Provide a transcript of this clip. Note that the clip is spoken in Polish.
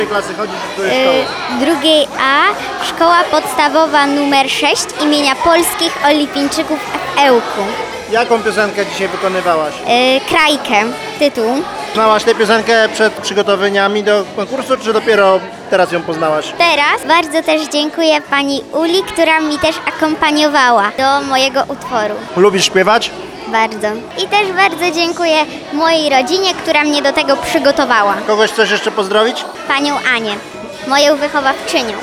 Klasy chodzisz do której szkoły? Drugiej A, szkoła podstawowa numer 6 imienia Polskich Olimpijczyków w Ełku. Jaką piosenkę dzisiaj wykonywałaś? Krajkę, tytuł. Znałaś tę piosenkę przed przygotowaniami do konkursu, czy dopiero teraz ją poznałaś? Teraz bardzo też dziękuję pani Uli, która mi też akompaniowała do mojego utworu. Lubisz śpiewać? Bardzo. I też bardzo dziękuję mojej rodzinie, która mnie do tego przygotowała. Kogoś chcesz jeszcze pozdrowić? Panią Anię, moją wychowawczynią.